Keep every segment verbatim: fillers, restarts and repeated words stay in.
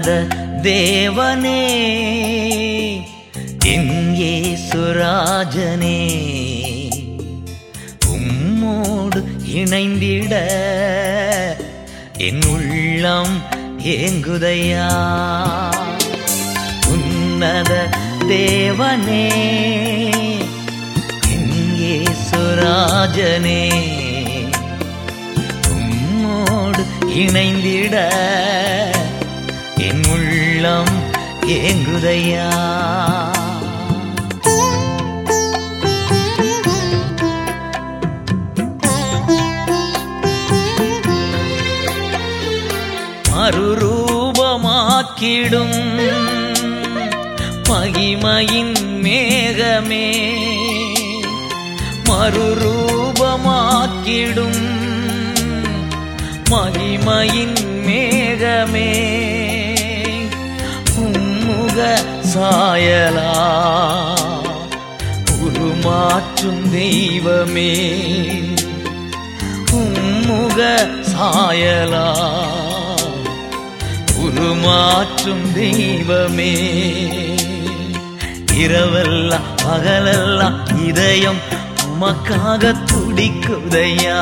உன்னத தேவனே என் இயேசுராஜனே, உம்மோடு இணைந்திட என் உள்ளம் ஏங்குதையா. உன்னத தேவனே என் இயேசுராஜனே, உம்மோடு இணைந்திட என் உள்ளம் ஏங்குதையா. மறுரூபமாக்கிடும் மகிமையின் மேகமே, மறுரூபமாக்கிடும் மகிமையின் மேகமே, உம்முக சாயலா உருமாற்றும் தெய்வமே, உம்முக சாயலா உருமாற்றும் தெய்வமே. இரவெல்லாம் பகலெல்லாம் இதயம் உமக்காக துடிக்குதையா.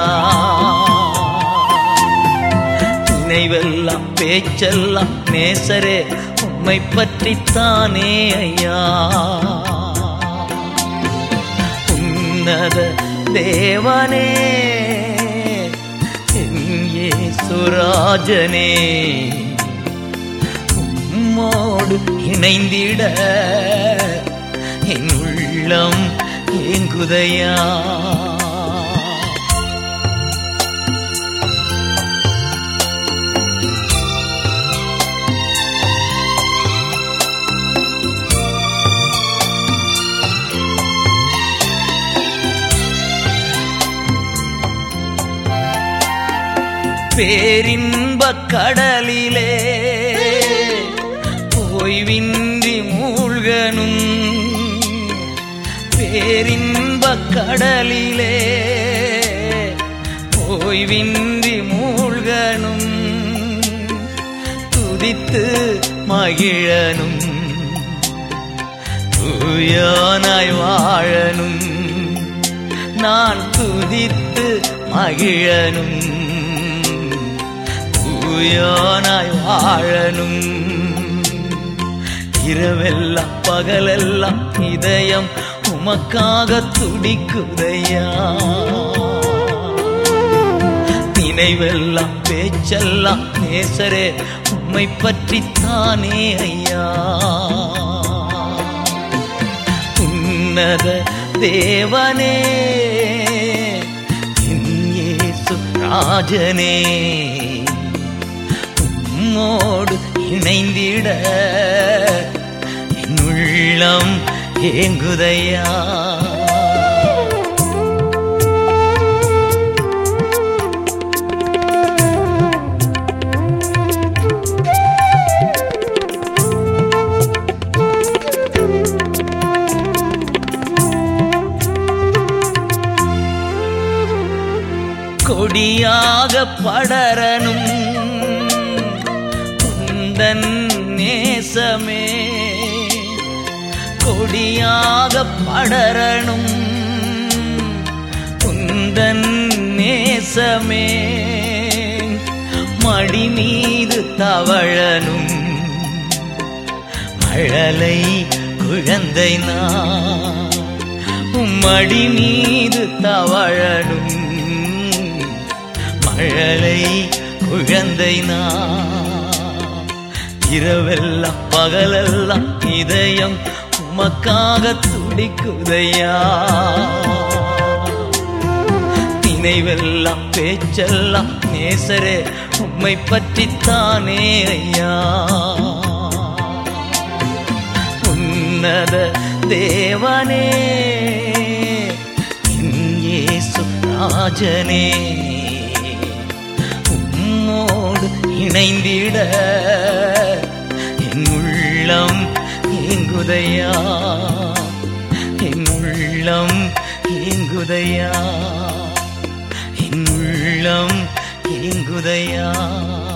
நினைவெல்லாம் பேச்செல்லாம் நேசரே உம்மை பற்றித்தானே ஐயா. உன்னத தேவனே என் இயேசுராஜனே, உம்மோடு இணைந்திட என் உள்ளம் ஏங்குதையா. பேரின்பக் கடலிலே ஓய்வின்றி மூழ்கனும், பேரின்பக் கடலிலே ஓய்வின்றி மூழ்கனும், துதித்து மகிழனும் தூயானாய் வாழனும், நான் துதித்து மகிழனும் தூயானாய் வாழனும். இரவெல்லாம் பகலெல்லாம் இதயம் உமக்காக துடிக்குதையா. நினைவெல்லாம் பேச்செல்லாம் நேசரே உம்மை பற்றித்தானே ஐயா. உன்னத தேவனே என் இயேசுராஜனே, உம்மோடு இணைந்திட என் உள்ளம் ஏங்குதையா. கொடியாக படரனும் உந்தன் நேசமே, கொடியாக படரனும் உந்தன் நேசமே, மடி மீது தவழனும் மழலை குழந்தை நான், உம்மடி மீது தவழனும் மழலை குழந்தை நான். இரவெல்லாம் பகலெல்லாம் இதயம் உமக்காக துடிக்குதையா. நினைவெல்லாம் பேச்செல்லாம் நேசரே உம்மை பற்றித்தானே ஐயா. உன்னத தேவனே என் இயேசுராஜனே, உம்மோடு இணைந்திட என் உள்ளம் ஏங்குதையா. என் உள்ளம் ஏங்குதையா, என் உள்ளம் ஏங்குதையா.